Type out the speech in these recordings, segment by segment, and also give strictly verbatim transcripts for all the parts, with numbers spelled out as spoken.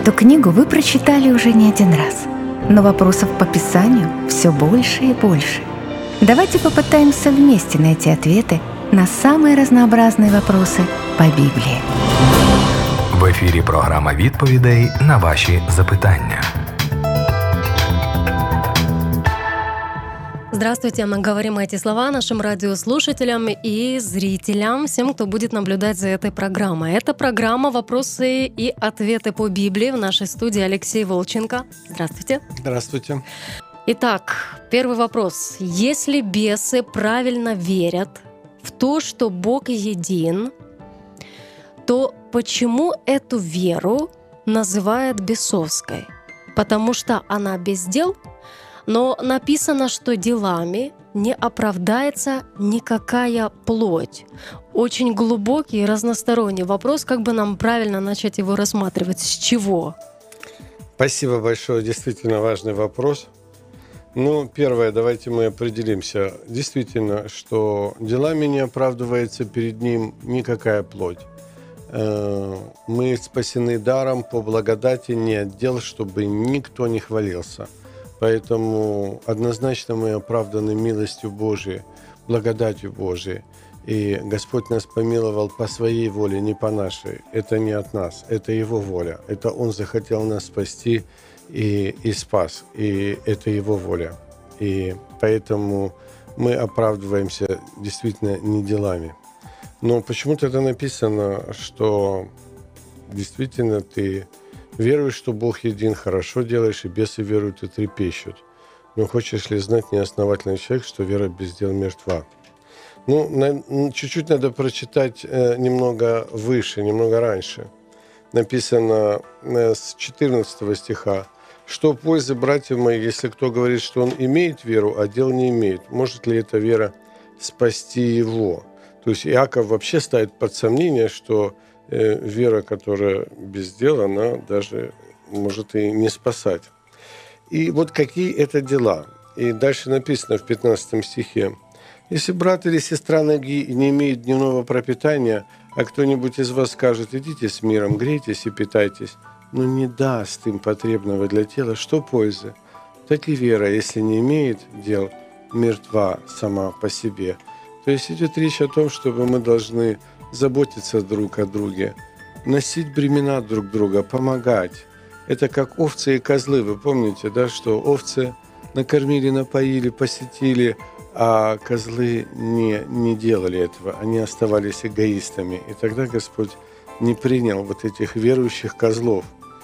Эту книгу вы прочитали уже не один раз, но вопросов по Писанию все больше и больше. Давайте попытаемся вместе найти ответы на самые разнообразные вопросы по Библии. В ефірі програма відповідей на ваші запитання. Здравствуйте, мы говорим эти слова нашим радиослушателям и зрителям, всем, кто будет наблюдать за этой программой. Это программа «Вопросы и ответы по Библии». В нашей студии Алексей Волченко. Здравствуйте. Здравствуйте. Итак, первый вопрос. Если бесы правильно верят в то, что Бог един, то почему эту веру называют бесовской? Потому что она без дел? Но написано, что делами не оправдается никакая плоть. Очень глубокий и разносторонний вопрос. Как бы нам правильно начать его рассматривать? С чего? Спасибо большое. Действительно важный вопрос. Ну, первое, давайте мы определимся. Действительно, что делами не оправдывается перед Ним никакая плоть. Мы спасены даром по благодати, не от дел, чтобы никто не хвалился. Поэтому однозначно мы оправданы милостью Божией, благодатью Божией. И Господь нас помиловал по Своей воле, не по нашей. Это не от нас, это Его воля. Это Он захотел нас спасти и, и спас. И это Его воля. И поэтому мы оправдываемся действительно не делами. Но почему-то это написано, что действительно ты веруешь, что Бог един, хорошо делаешь, и бесы веруют и трепещут. Но хочешь ли знать, неосновательный человек, что вера без дел мертва? Ну, на, чуть-чуть надо прочитать э, немного выше, немного раньше. Написано э, с четырнадцатого стиха. «Что пользы, братья мои, если кто говорит, что он имеет веру, а дел не имеет? Может ли эта вера спасти его?» То есть Иаков вообще ставит под сомнение, что вера, которая без дела, она даже может и не спасать. И вот какие это дела. И дальше написано в пятнадцатом стихе. «Если брат или сестра ноги не имеет дневного пропитания, а кто-нибудь из вас скажет, идите с миром, грейтесь и питайтесь, но не даст им потребного для тела, что пользы? Так и вера, если не имеет дел, мертва сама по себе». То есть идет речь о том, чтобы мы должны заботиться друг о друге, носить бремена друг друга, помогать. Это как овцы и козлы. Вы помните, да, что овцы накормили, напоили, посетили, а козлы не, не делали этого. Они оставались эгоистами. И тогда Господь не принял вот этих верующих козлов.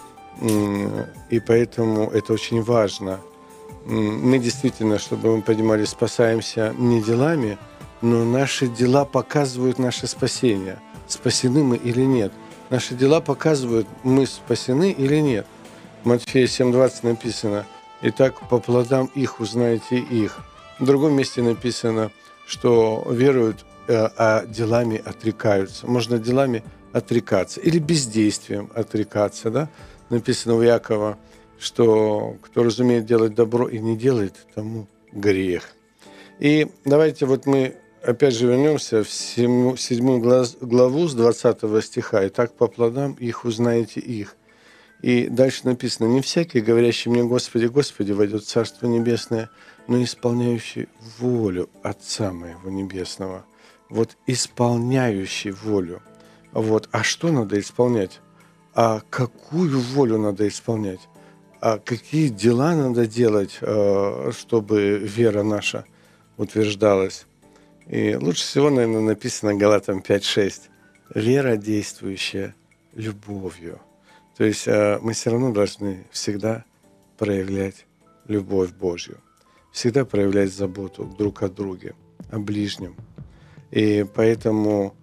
И поэтому это очень важно. Мы действительно, чтобы мы понимали, спасаемся не делами, но наши дела показывают наше спасение. Спасены мы или нет. Наши дела показывают, мы спасены или нет. В Матфея семь двадцать написано: «Итак, по плодам их узнаете их». В другом месте написано, что веруют, а делами отрекаются. Можно делами отрекаться или бездействием отрекаться. Да? Написано у Иакова, что кто разумеет делать добро и не делает, тому грех. И давайте вот мы опять же вернемся в седьмую главу с двадцатого стиха. «Итак, по плодам их узнаете их». И дальше написано: «Не всякий, говорящий мне, Господи, Господи, войдет в Царство Небесное, но исполняющий волю Отца моего Небесного». Вот исполняющий волю. Вот. А что надо исполнять? А какую волю надо исполнять? А какие дела надо делать, чтобы вера наша утверждалась? И лучше всего, наверное, написано Галатам пять шесть. «Вера, действующая любовью». То есть мы все равно должны всегда проявлять любовь Божью, всегда проявлять заботу друг о друге, о ближнем. И поэтому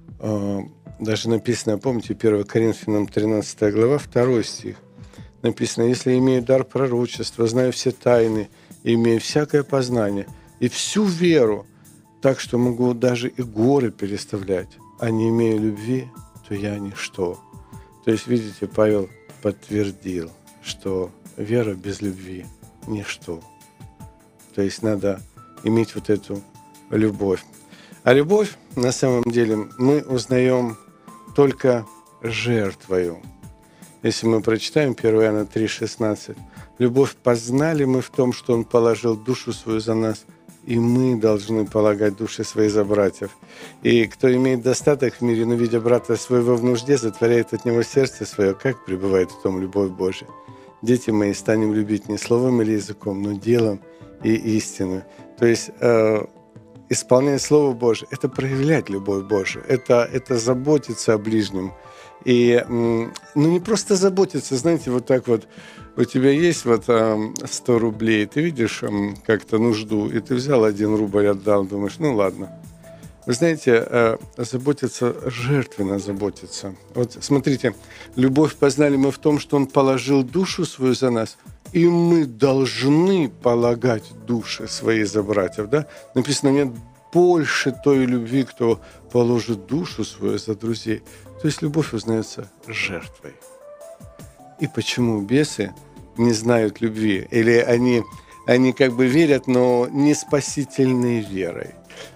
даже написано, помните, первое Коринфянам тринадцатая глава, второй стих, написано: «Если имею дар пророчества, знаю все тайны, имею всякое познание и всю веру, так что могу даже и горы переставлять, а не имея любви, то я ничто». То есть, видите, Павел подтвердил, что вера без любви – ничто. То есть надо иметь вот эту любовь. А любовь, на самом деле, мы узнаем только жертвою. Если мы прочитаем первое Иоанна три шестнадцать, «Любовь познали мы в том, что Он положил душу свою за нас, и мы должны полагать души свои за братьев. И кто имеет достаток в мире, но, видя брата своего в нужде, затворяет от него сердце свое, как пребывает в том любовь Божия. Дети мои, станем любить не словом или языком, но делом и истину». То есть э, исполнять Слово Божие – это проявлять любовь Божию, это, это заботиться о ближнем. И ну, не просто заботиться, знаете, вот так вот, у тебя есть вот сто рублей, ты видишь как-то нужду, и ты взял один рубль, отдал, думаешь, ну ладно. Вы знаете, заботиться, жертвенно заботиться. Вот смотрите, любовь познали мы в том, что Он положил душу свою за нас, и мы должны полагать души свои за братьев. Да? Написано, нет больше той любви, кто положит душу свою за друзей. То есть любовь узнается жертвой. И почему бесы не знают любви? Или они, они как бы верят, но не спасительной верой.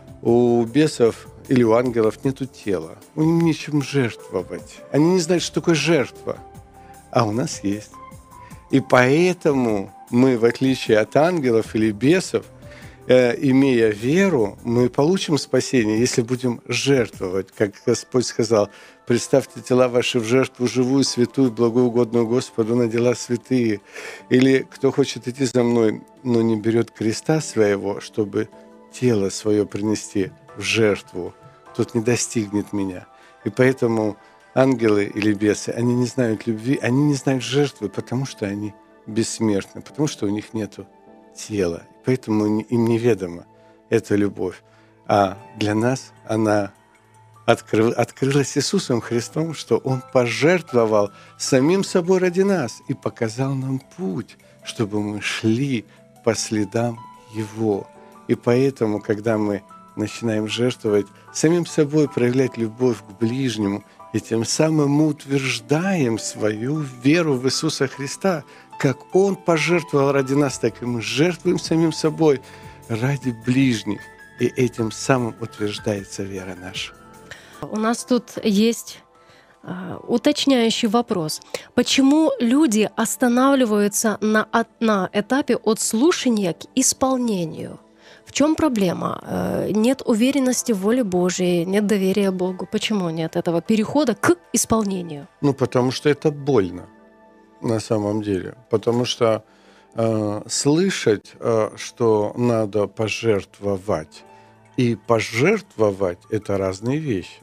У бесов или у ангелов нету тела. У них нечем жертвовать. Они не знают, что такое жертва. А у нас есть. И поэтому мы, в отличие от ангелов или бесов, э, имея веру, мы получим спасение, если будем жертвовать. Как Господь сказал, представьте тела ваши в жертву живую, святую, благоугодную Господу на дела святые. Или кто хочет идти за мной, но не берет креста своего, чтобы тело свое принести в жертву, тот не достигнет меня. И поэтому ангелы или бесы, они не знают любви, они не знают жертвы, потому что они бессмертны, потому что у них нет тела. Поэтому им неведома эта любовь. А для нас она откры, открылась Иисусом Христом, что Он пожертвовал самим собой ради нас и показал нам путь, чтобы мы шли по следам Его. И поэтому, когда мы начинаем жертвовать самим собой, проявлять любовь к ближнему, и тем самым мы утверждаем свою веру в Иисуса Христа. Как Он пожертвовал ради нас, так и мы жертвуем самим собой ради ближних. И этим самым утверждается вера наша. У нас тут есть э, уточняющий вопрос. Почему люди останавливаются на, на этапе от слушания к исполнению? В чем проблема? Нет уверенности в воле Божией, нет доверия Богу. Почему нет этого перехода к исполнению? Ну, потому что это больно на самом деле. Потому что э, слышать, э, что надо пожертвовать, и пожертвовать – это разные вещи.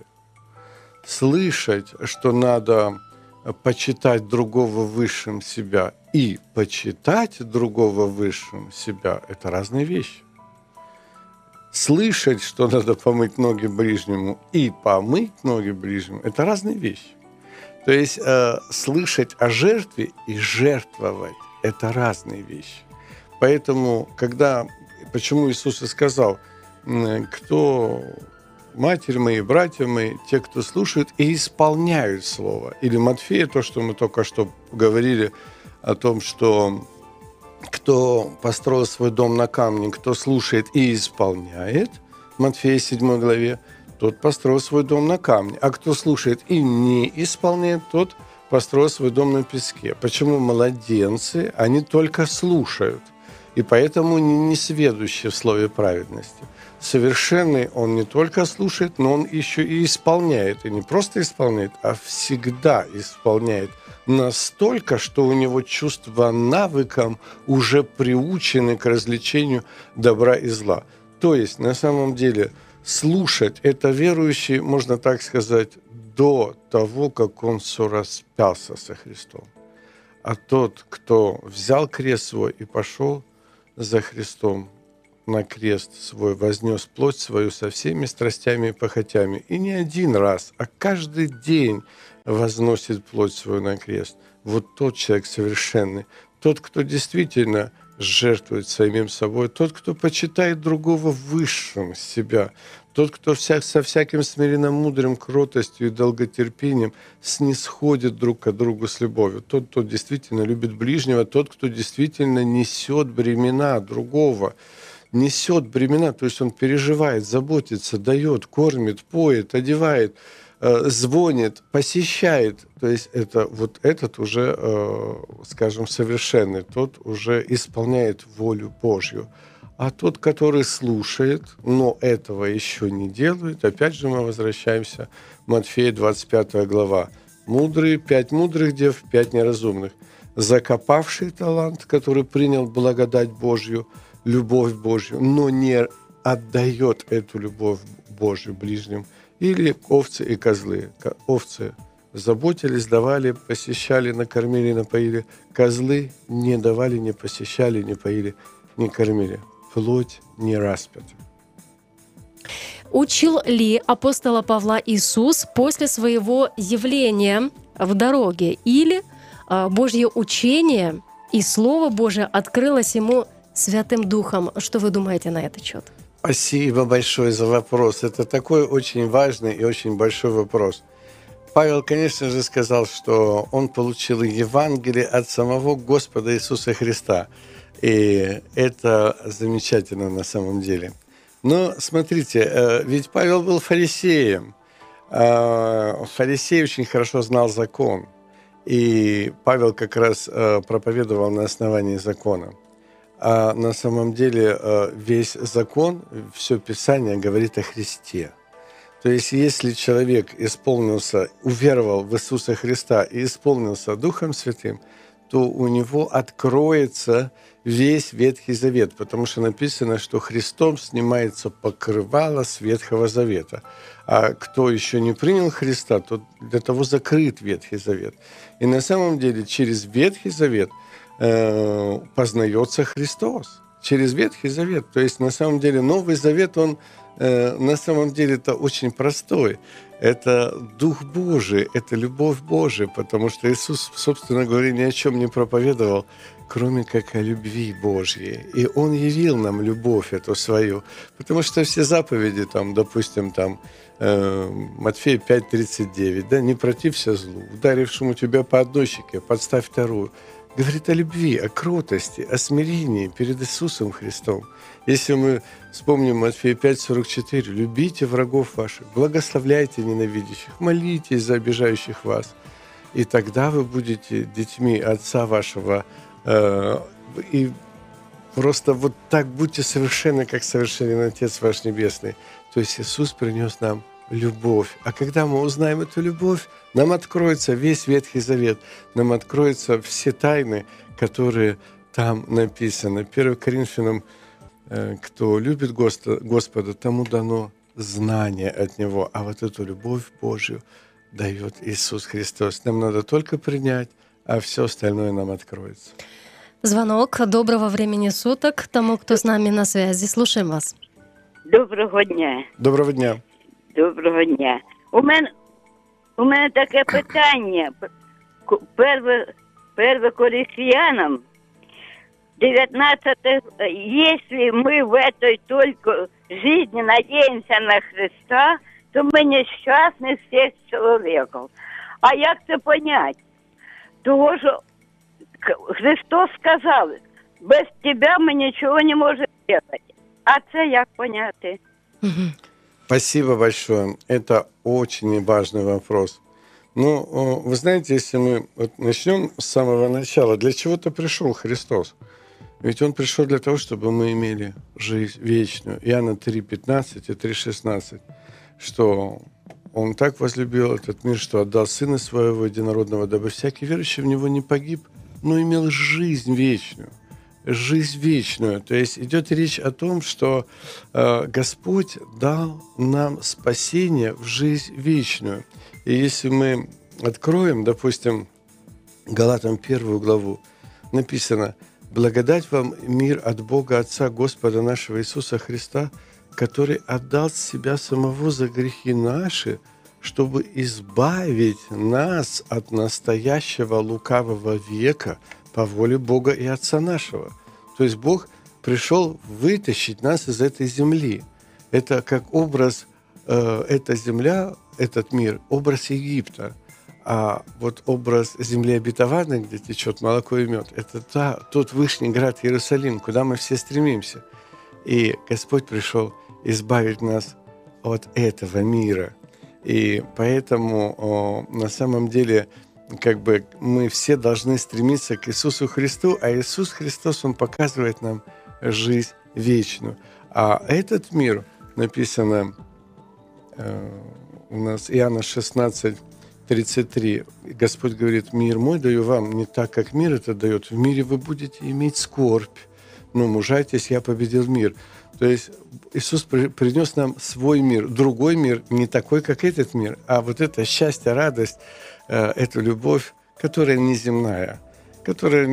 Слышать, что надо почитать другого высшим себя, и почитать другого высшим себя – это разные вещи. Слышать, что надо помыть ноги ближнему, и помыть ноги ближнему – это разные вещи. То есть э, слышать о жертве и жертвовать – это разные вещи. Поэтому, когда, почему Иисус и сказал, кто матерь мои, братья мои, те, кто слушают и исполняют Слово. Или Матфея, то, что мы только что говорили о том, что кто построил свой дом на камне, кто слушает и исполняет, Матфея седьмой главе, тот построил свой дом на камне. А кто слушает и не исполняет, тот построил свой дом на песке. Почему младенцы, они только слушают, и поэтому не несведущие в слове праведности. Совершенный он не только слушает, но он еще и исполняет. И не просто исполняет, а всегда исполняет. Настолько, что у него чувства навыком уже приучены к развлечению добра и зла. То есть, на самом деле, слушать – это верующий, можно так сказать, до того, как он сораспялся со Христом. А тот, кто взял крест свой и пошел за Христом на крест свой, вознес плоть свою со всеми страстями и похотями, и не один раз, а каждый день возносит плоть свою на крест. Вот тот человек совершенный, тот, кто действительно жертвует самим собой, тот, кто почитает другого высшим себя, тот, кто вся, со всяким смиренно-мудрым, кротостью и долготерпением снисходит друг к другу с любовью. Тот, кто действительно любит ближнего, тот, кто действительно несет бремена другого, несет бремена, то есть он переживает, заботится, дает, кормит, поет, одевает, э, звонит, посещает, то есть это вот этот уже, э, скажем, совершенный, тот уже исполняет волю Божью. А тот, который слушает, но этого еще не делает, опять же мы возвращаемся к Матфея двадцать пятая глава. Мудрые, пять мудрых дев, пять неразумных. Закопавший талант, который принял благодать Божью, любовь Божью, но не отдает эту любовь Божью ближним. Или овцы и козлы. Овцы заботились, давали, посещали, накормили, напоили. Козлы не давали, не посещали, не поили, не кормили. Плоть не распята. Учил ли апостола Павла Иисус после своего явления в дороге? Или а, Божье учение и Слово Божие открылось ему Святым Духом? Что вы думаете на этот счет? Спасибо большое за вопрос. Это такой очень важный и очень большой вопрос. Павел, конечно же, сказал, что он получил Евангелие от самого Господа Иисуса Христа. И это замечательно на самом деле. Но смотрите, ведь Павел был фарисеем. Фарисей очень хорошо знал закон. И Павел как раз проповедовал на основании закона. А на самом деле весь закон, все Писание говорит о Христе. То есть если человек исполнился, уверовал в Иисуса Христа и исполнился Духом Святым, то у него откроется весь Ветхий Завет, потому что написано, что Христом снимается покрывало с Ветхого Завета. А кто еще не принял Христа, то для того закрыт Ветхий Завет. И на самом деле через Ветхий Завет э, познается Христос. Через Ветхий Завет. То есть на самом деле Новый Завет, он э, на самом деле это очень простой. Это Дух Божий, это любовь Божия, потому что Иисус, собственно говоря, ни о чем не проповедовал, кроме как о любви Божьей. И Он явил нам любовь эту свою. Потому что все заповеди, там, допустим, там, э, Матфея пять тридцать девять, да, не протився злу, ударившему тебя по одной щеке, подставь вторую. Говорит о любви, о кротости, о смирении перед Иисусом Христом. Если мы вспомним Матфея пять сорок четыре, любите врагов ваших, благословляйте ненавидящих, молитесь за обижающих вас, и тогда вы будете детьми Отца вашего, э, и просто вот так будьте совершенны, как совершенен Отец ваш Небесный. То есть Иисус принес нам любовь. А когда мы узнаем эту любовь, нам откроется весь Ветхий Завет, нам откроются все тайны, которые там написаны. первое Коринфянам, кто любит Господа, тому дано знание от Него. А вот эту любовь Божью дает Иисус Христос. Нам надо только принять, а все остальное нам откроется. Звонок. Доброго времени суток тому, кто с нами на связи. Слушаем вас. Доброго дня. Доброго дня. Доброго дня. У мене, у мене таке питання. Перше, перше Коринфянам, девятнадцатый. Если мы в этой только жизни надеемся на Христа, то мы несчастны всех человеков. А як це понять? Того, що Христос сказав, без тебе мы ничего не можем делать. А це як поняти? Спасибо большое. Это очень важный вопрос. Ну, вы знаете, если мы вот начнем с самого начала, для чего-то пришел Христос. Ведь Он пришел для того, чтобы мы имели жизнь вечную. Иоанна три пятнадцать и три шестнадцать, что Он так возлюбил этот мир, что отдал Сына Своего Единородного, дабы всякий верующий в Него не погиб, но имел жизнь вечную. Жизнь вечную. То есть идет речь о том, что э, Господь дал нам спасение в жизнь вечную. И если мы откроем, допустим, Галатам первую главу, написано: «Благодать вам, мир от Бога Отца Господа нашего Иисуса Христа, который отдал себя самого за грехи наши, чтобы избавить нас от настоящего лукавого века по воле Бога и Отца нашего». То есть Бог пришел вытащить нас из этой земли. Это как образ, э, эта земля, этот мир, образ Египта. А вот образ земли обетованной, где течет молоко и мед, это та, тот вышний град Иерусалим, куда мы все стремимся. И Господь пришел избавить нас от этого мира. И поэтому о, на самом деле как бы мы все должны стремиться к Иисусу Христу, а Иисус Христос, Он показывает нам жизнь вечную. А этот мир, написано э, у нас Иоанна шестнадцать тридцать три, Господь говорит: «Мир мой даю вам не так, как мир это дает. В мире вы будете иметь скорбь, но мужайтесь, я победил мир». То есть Иисус принес нам свой мир, другой мир, не такой, как этот мир, а вот это счастье, радость, эту любовь, которая неземная, которая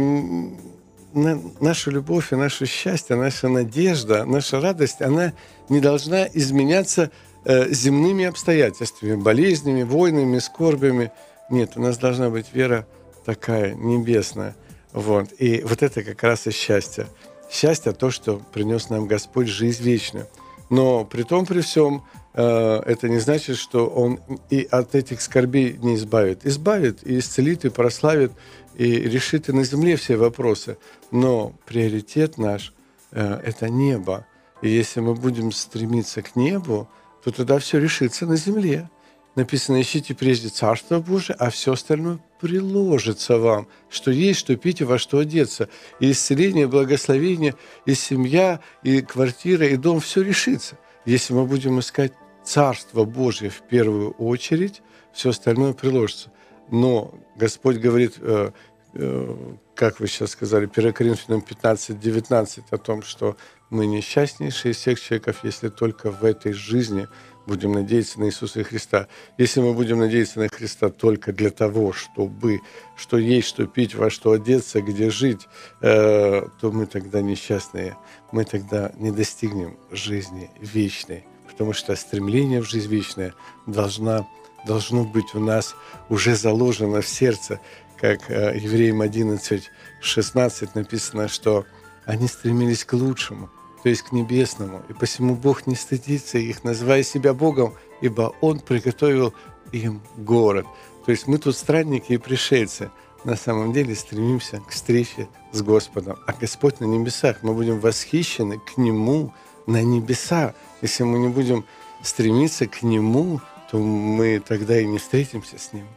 наша любовь и наше счастье, наша надежда, наша радость, она не должна изменяться земными обстоятельствами, болезнями, войнами, скорбями. Нет, у нас должна быть вера такая небесная. Вот. И вот это как раз и счастье. Счастье – то, что принес нам Господь, жизнь вечную. Но при том, при всем, э, это не значит, что Он и от этих скорбей не избавит. Избавит, и исцелит, и прославит, и решит и на земле все вопросы. Но приоритет наш э, – это небо. И если мы будем стремиться к небу, то тогда все решится на земле. Написано: ищите прежде Царство Божие, а все остальное приложится вам, что есть, что пить и во что одеться. И исцеление, и благословение, и семья, и квартира, и дом, все решится. Если мы будем искать Царство Божие в первую очередь, все остальное приложится. Но Господь говорит, э, э, как вы сейчас сказали, первое Коринфянам пятнадцать девятнадцать, о том, что мы несчастнейшие из всех человеков, если только в этой жизни будем надеяться на Иисуса Христа. Если мы будем надеяться на Христа только для того, чтобы что есть, что пить, во что одеться, где жить, э, то мы тогда несчастные. Мы тогда не достигнем жизни вечной, потому что стремление в жизнь вечную должна, должно быть у нас уже заложено в сердце. Как э, Евреям одиннадцать шестнадцать написано, что они стремились к лучшему, то есть к небесному. И посему Бог не стыдится их, называя себя Богом, ибо Он приготовил им город. То есть мы тут странники и пришельцы. На самом деле стремимся к встрече с Господом. А Господь на небесах. Мы будем восхищены к Нему на небеса. Если мы не будем стремиться к Нему, то мы тогда и не встретимся с Ним.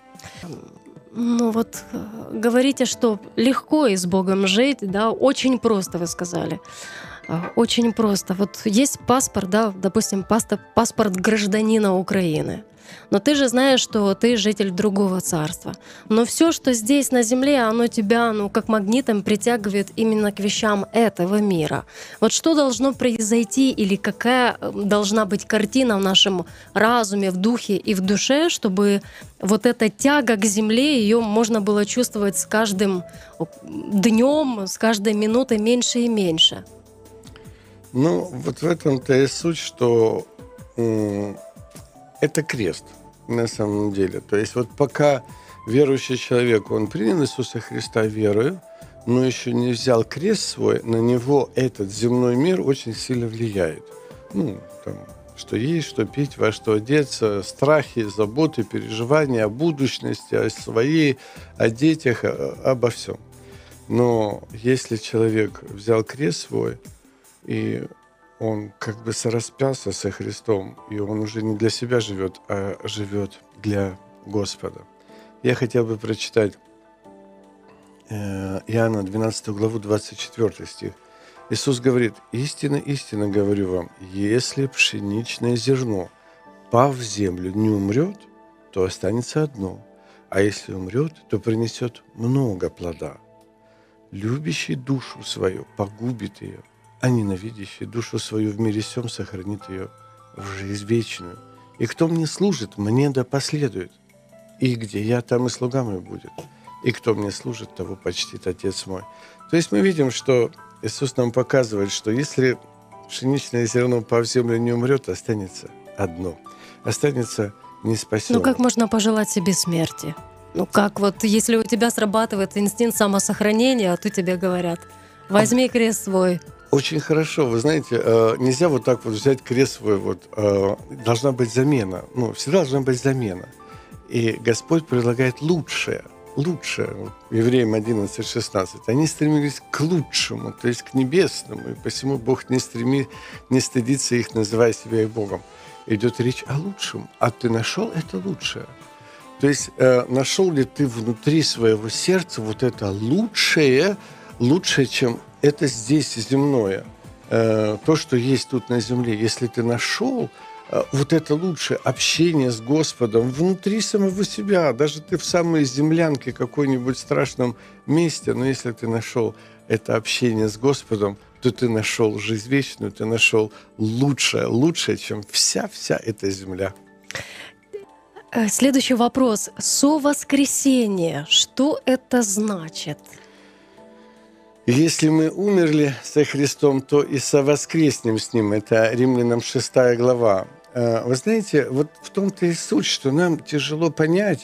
Ну вот говорите, что легко и с Богом жить, да, очень просто, вы сказали. Очень просто. Вот есть паспорт, да, допустим, паспорт гражданина Украины. Но ты же знаешь, что ты житель другого царства. Но все, что здесь на земле, оно тебя, ну, как магнитом притягивает именно к вещам этого мира. Вот что должно произойти или какая должна быть картина в нашем разуме, в духе и в душе, чтобы вот эта тяга к земле, ее можно было чувствовать с каждым днем, с каждой минутой меньше и меньше? Ну, вот в этом-то и суть, что м- это крест на самом деле. То есть вот пока верующий человек, он принял Иисуса Христа верою, но еще не взял крест свой, на него этот земной мир очень сильно влияет. Ну, там, что есть, что пить, во что одеться, страхи, заботы, переживания о будущности, о своей, о детях, о, обо всем. Но если человек взял крест свой, и он как бы сораспялся со Христом, и он уже не для себя живет, а живет для Господа. Я хотел бы прочитать Иоанна двенадцатую главу, двадцать четвёртый стих. Иисус говорит: «Истинно, истинно говорю вам, если пшеничное зерно, пав в землю, не умрет, то останется одно, а если умрет, то принесет много плода. Любящий душу свою погубит ее, а ненавидящий душу свою в мире сем сохранит ее в жизнь вечную. И кто мне служит, мне да последует. И где я, там и слуга мой будет. И кто мне служит, того почтит Отец мой». То есть мы видим, что Иисус нам показывает, что если пшеничное зерно по землю не умрет, останется одно. Останется неспасенным. Ну как можно пожелать себе смерти? Ну как вот, если у тебя срабатывает инстинкт самосохранения, а тут тебе говорят: возьми крест свой. Очень хорошо. Вы знаете, нельзя вот так вот взять крест свой. Вот, должна быть замена. Ну, всегда должна быть замена. И Господь предлагает лучшее. Лучшее. Вот, Евреям одиннадцать шестнадцать. Они стремились к лучшему, то есть к небесному. И посему Бог не, стреми, не стыдится их, называя себя и Богом. идет речь о лучшем. А ты нашел это лучшее? То есть э, нашел ли ты внутри своего сердца вот это лучшее, лучшее, чем это здесь земное, э, то, что есть тут на земле? Если ты нашел э, вот это лучшее общение с Господом внутри самого себя, даже ты в самой землянке какой-нибудь страшном месте, но если ты нашел это общение с Господом, то ты нашел жизнь вечную, ты нашел лучшее, лучшее, чем вся-вся эта земля. Следующий вопрос. Совоскресение. Что это значит? Если мы умерли со Христом, то и совоскреснем с Ним. Это Римлянам шестая глава. Вы знаете, вот в том-то и суть, что нам тяжело понять.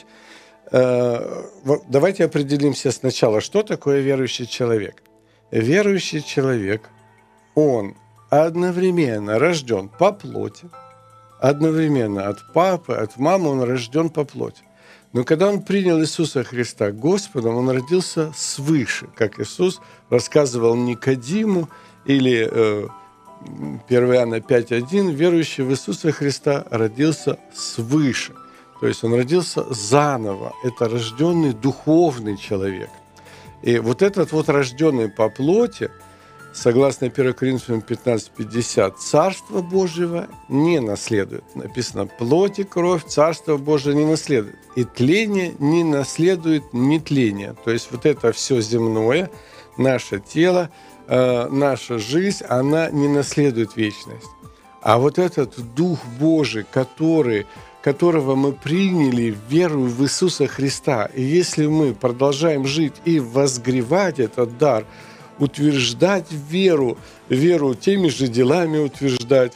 Давайте определимся сначала, что такое верующий человек. Верующий человек, он одновременно рожден по плоти, одновременно от папы, от мамы он рожден по плоти. Но когда он принял Иисуса Христа Господом, он родился свыше, как Иисус рассказывал Никодиму, или э, первое Иоанна пять один, верующий в Иисуса Христа родился свыше. То есть он родился заново. Это рожденный духовный человек. И вот этот вот рожденный по плоти, согласно первое Коринфянам пятнадцать пятьдесят, Царство Божьего не наследует. Написано, плоть и кровь Царство Божие не наследует. И тление не наследует нетление. То есть вот это все земное, наше тело, э, наша жизнь, она не наследует вечность. А вот этот Дух Божий, который... которого мы приняли веру в Иисуса Христа. И если мы продолжаем жить и возгревать этот дар, утверждать веру, веру теми же делами утверждать,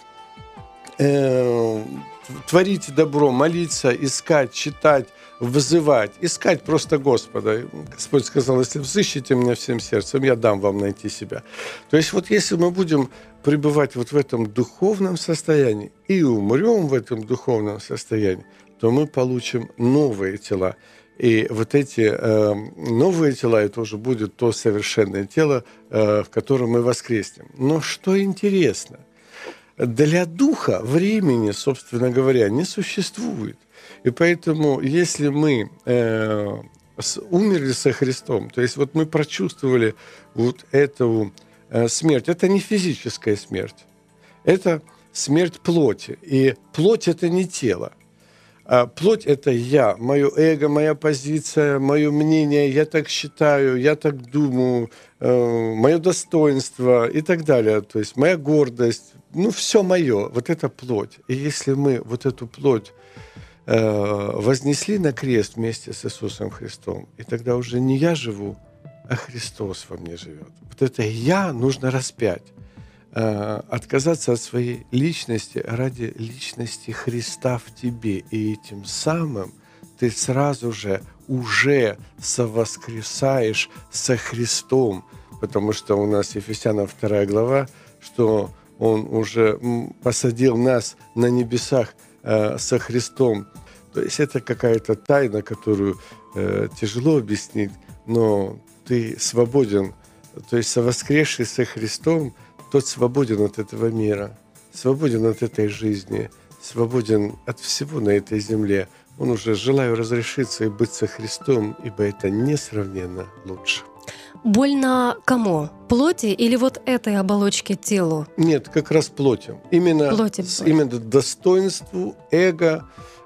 э, творить добро, молиться, искать, читать, вызывать, искать просто Господа. Господь сказал, если взыщете меня всем сердцем, я дам вам найти себя. То есть вот если мы будем пребывать вот в этом духовном состоянии и умрем в этом духовном состоянии, то мы получим новые тела. И вот эти э, новые тела, это уже будет то совершенное тело, э, в котором мы воскреснем. Но что интересно, для духа времени, собственно говоря, не существует. И поэтому, если мы э, умерли со Христом, то есть вот мы прочувствовали вот эту э, смерть, это не физическая смерть, это смерть плоти. И плоть – это не тело. А плоть – это я, мое эго, моя позиция, мое мнение, я так считаю, я так думаю, э, мое достоинство и так далее. То есть моя гордость, ну, все мое, вот это плоть. И если мы вот эту плоть э, вознесли на крест вместе с Иисусом Христом, и тогда уже не я живу, а Христос во мне живет. Вот это «я» нужно распять. Отказаться от своей личности ради личности Христа в тебе. И этим самым ты сразу же уже совоскресаешь со Христом. Потому что у нас Ефесянам вторая глава, что Он уже посадил нас на небесах со Христом. То есть это какая-то тайна, которую тяжело объяснить, но ты свободен. То есть совоскресший со Христом, тот свободен от этого мира, свободен от этой жизни, свободен от всего на этой земле. Он уже желаю разрешиться и быть со Христом, ибо это несравненно лучше. Больно кому? Плоти или вот этой оболочке телу? Нет, как раз плоти. Именно, плоти, плоти. Именно достоинству, эго,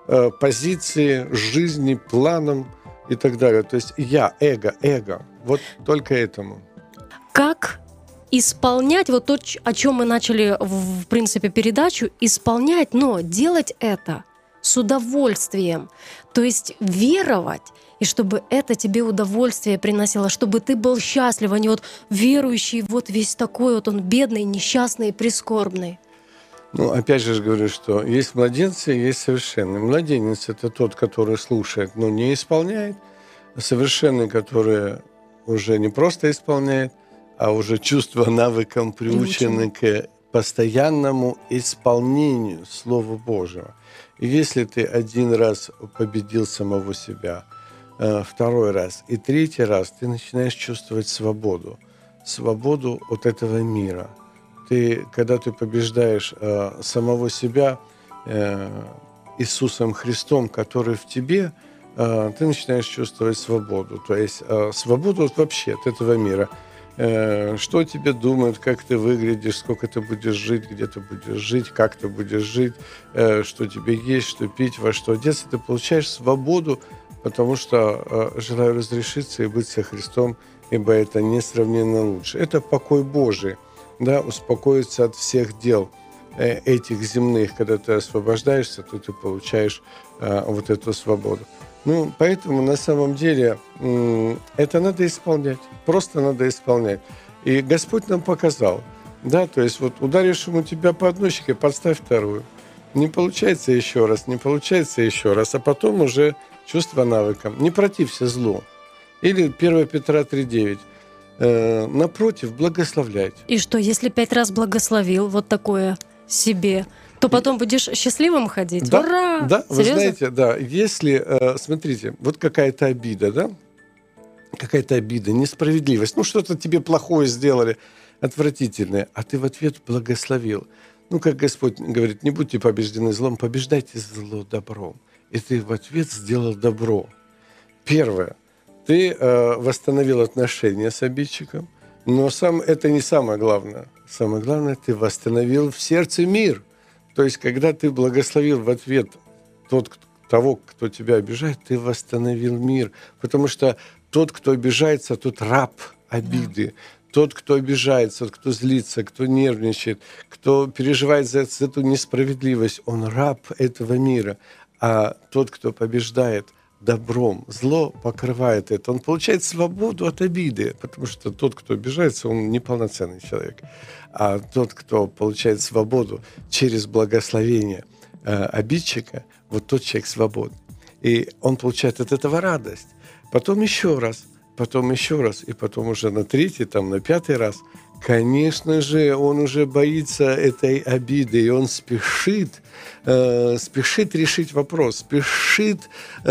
позиции, жизни, планам и так далее. То есть я, эго, эго. Вот только этому. Как исполнять вот то, о чем мы начали, в принципе, передачу, исполнять, но делать это с удовольствием. То есть веровать, и чтобы это тебе удовольствие приносило, чтобы ты был счастлив, а не вот верующий, вот весь такой вот он бедный, несчастный, прискорбный. Ну, опять же говорю, что есть младенцы, есть совершенные. Младенец – это тот, который слушает, но не исполняет. Совершенный, который уже не просто исполняет, а уже чувства, навыкам приучены к постоянному исполнению Слова Божьего. И если ты один раз победил самого себя, второй раз и третий раз, ты начинаешь чувствовать свободу. Свободу от этого мира. Ты, когда ты побеждаешь самого себя, э, Иисусом Христом, который в тебе, э, ты начинаешь чувствовать свободу. То есть э, свободу вот вообще от этого мира. Э, что о тебе думают, как ты выглядишь, сколько ты будешь жить, где ты будешь жить, как ты будешь жить, э, что тебе есть, что пить, во что одеться. Ты получаешь свободу, потому что э, желаю разрешиться и быть со Христом, ибо это несравненно лучше. Это покой Божий, да, успокоиться от всех дел э, этих земных. Когда ты освобождаешься, то ты получаешь э, вот эту свободу. Ну, поэтому на самом деле э, это надо исполнять, просто надо исполнять. И Господь нам показал, да, то есть вот ударишь ему тебя по одной щеке, подставь вторую. Не получается еще раз, не получается еще раз, а потом уже чувство навыка. Не протився злу. Или первое Петра три девять. Э, напротив, благословляйте. И что, если пять раз благословил вот такое себе, то потом будешь счастливым ходить? Да, Ура! да, вы Серьезно? знаете, да, если, э, смотрите, вот какая-то обида, да, какая-то обида, несправедливость, ну что-то тебе плохое сделали, отвратительное, а ты в ответ благословил. Ну, как Господь говорит, не будьте побеждены злом, побеждайте зло добром. И ты в ответ сделал добро. Первое. Ты э, восстановил отношения с обидчиком, но сам, это не самое главное. Самое главное, ты восстановил в сердце мир. То есть, когда ты благословил в ответ тот, того, кто тебя обижает, ты восстановил мир. Потому что тот, кто обижается, тот раб обиды. Тот, кто обижается, тот, кто злится, кто нервничает, кто переживает за эту несправедливость, он раб этого мира. А тот, кто побеждает добром, зло покрывает это. Он получает свободу от обиды, потому что тот, кто обижается, он неполноценный человек. А тот, кто получает свободу через благословение э, обидчика, вот тот человек свободный. И он получает от этого радость. Потом еще раз, потом еще раз, и потом уже на третий, там, на пятый раз, конечно же, он уже боится этой обиды, и он спешит, э, спешит решить вопрос, спешит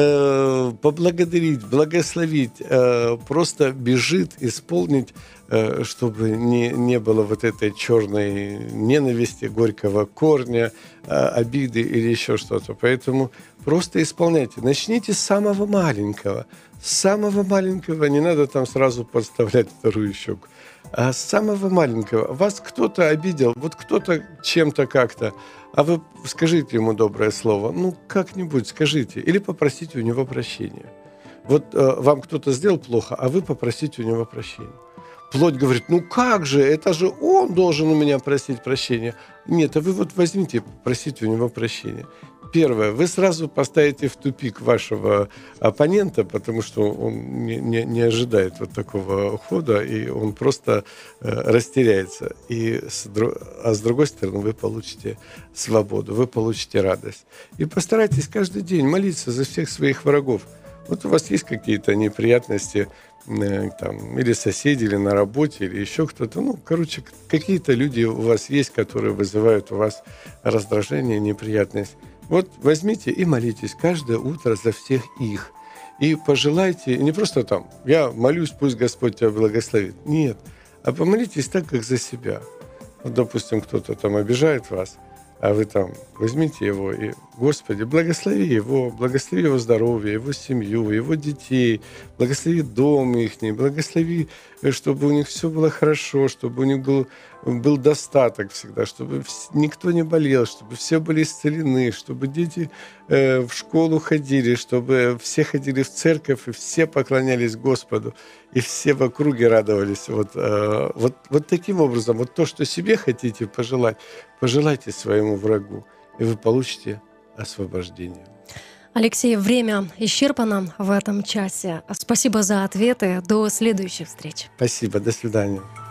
э, поблагодарить, благословить, э, просто бежит исполнить, э, чтобы не, не было вот этой черной ненависти, горького корня, э, обиды или еще что-то. Поэтому просто исполняйте. Начните с самого маленького. С самого маленького, не надо там сразу подставлять вторую щеку. А с самого маленького. Вас кто-то обидел, вот кто-то чем-то как-то, а вы скажите ему доброе слово, ну, как-нибудь скажите, или попросите у него прощения. Вот э, вам кто-то сделал плохо, а вы попросите у него прощения. Плоть говорит, ну как же, это же он должен у меня просить прощения. Нет, а вы вот возьмите, просите у него прощения. Первое, вы сразу поставите в тупик вашего оппонента, потому что он не, не, не ожидает вот такого хода, и он просто э, растеряется. И с, а с другой стороны, вы получите свободу, вы получите радость. И постарайтесь каждый день молиться за всех своих врагов. Вот у вас есть какие-то неприятности, э, там, или соседи, или на работе, или еще кто-то. Ну, короче, какие-то люди у вас есть, которые вызывают у вас раздражение, неприятность. Вот возьмите и молитесь каждое утро за всех их. И пожелайте, не просто там, я молюсь, пусть Господь тебя благословит. Нет, а помолитесь так, как за себя. Вот, допустим, кто-то там обижает вас, а вы там возьмите его и, Господи, благослови его, благослови его здоровье, его семью, его детей, благослови дом их, благослови, чтобы у них все было хорошо, чтобы у них был, был достаток всегда, чтобы никто не болел, чтобы все были исцелены, чтобы дети э, в школу ходили, чтобы все ходили в церковь и все поклонялись Господу, и все в округе радовались. Вот, э, вот, вот таким образом, вот то, что себе хотите пожелать, пожелайте своему врагу, и вы получите освобождение. Алексей, время исчерпано в этом часе. Спасибо за ответы. До следующих встреч. Спасибо. До свидания.